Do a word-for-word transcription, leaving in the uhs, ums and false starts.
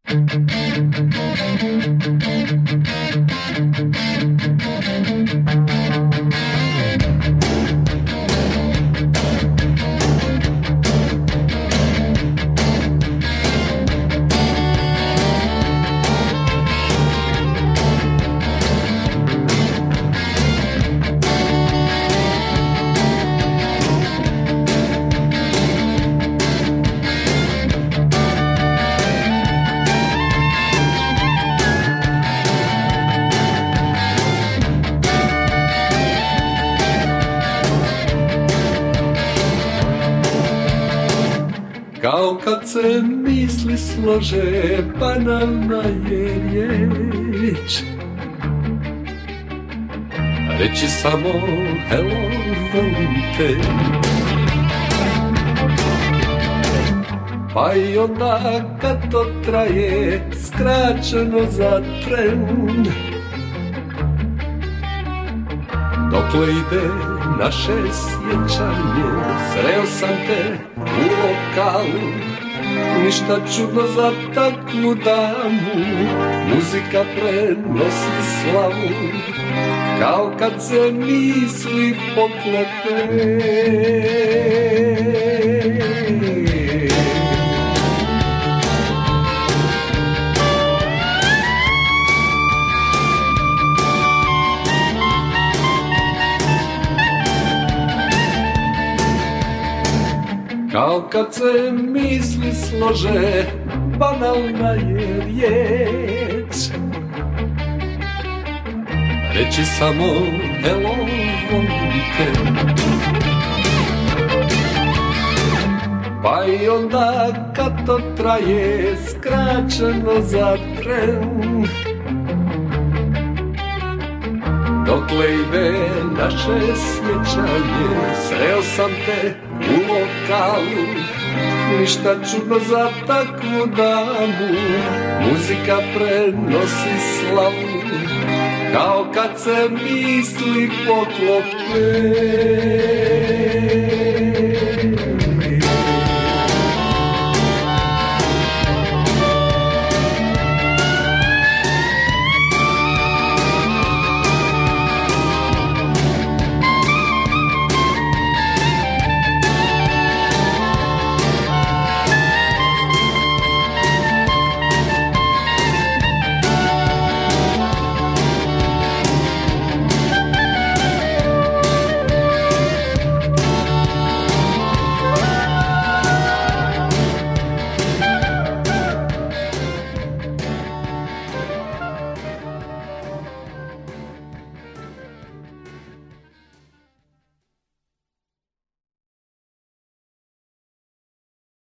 Kao kad se misli slože, banalna je riječ. Reći samo hello, volim te. Pa i onda kad to traje, skraćeno za tren. Dokle ide naše sjećanje, sreo sam te u lokalu, ništa čudno za takvu damu, muzika prenosi slavu, kao kad se misli poklope. Kao kad se misli slože, banalna je riječ. Reći samo hello, volim te. Pa i onda kad to traje, skraćeno za tren. Dokle ide naše sjećanje, sreo sam te u lokalu, ništa čudno za takvu damu, muzika prenosi slavu, kao kad se misli poklope.